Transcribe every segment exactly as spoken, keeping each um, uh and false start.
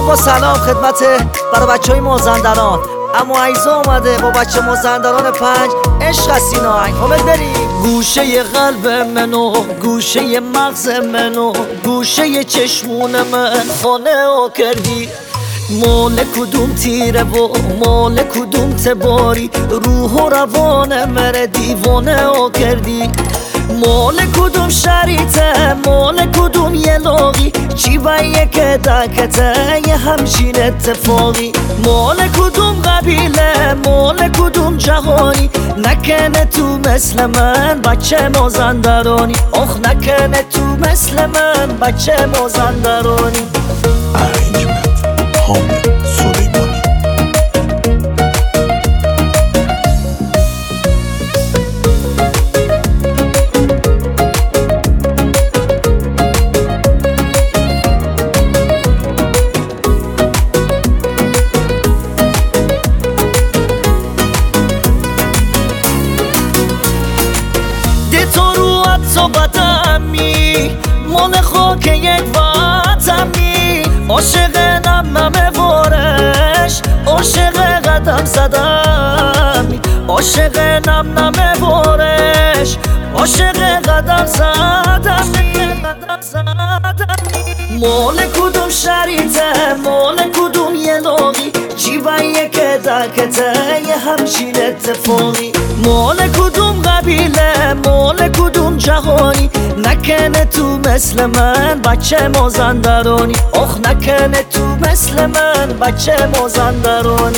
با سلام خدمت برای بچه های مازندران. اما عیزا اومده با بچه مازندران پنج عشق از سین آهنگ. خب بریم. گوشه قلب منو، گوشه مغز منو، گوشه چشمون من خانه ها کردی. مال کدوم تیره و مال کدوم تباری، روح و روان من دیوانه ها کردی. مال کدوم شریطه، مال کدوم یلاقی، چی بایه که دکته یه همچین اتفاقی. مال کدوم قبیله، مال کدوم جهانی، نکنه تو مثل من بچه مازندرانی. آخ نکنه تو مثل من بچه مازندرانی. Arrangement حامد سلیمانی. تو رو تو بدمی، مال خاک یک وطنی. عاشق نمنمه وارش، عاشق قدم زدمی، عاشق نمنمه وارش، عاشق قدم زدمی. مال کدوم شریطه، مال کدوم یلاقی، جیبایه که دکته یه همچین اتفاقی. مال کدوم قبیله، مال کدوم جهانی، نکنه تو مثل من بچه مازندرانی. آخ نکنه تو مثل من بچه مازندرانی.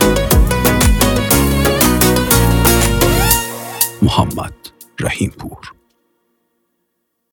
محمد رحیم پور.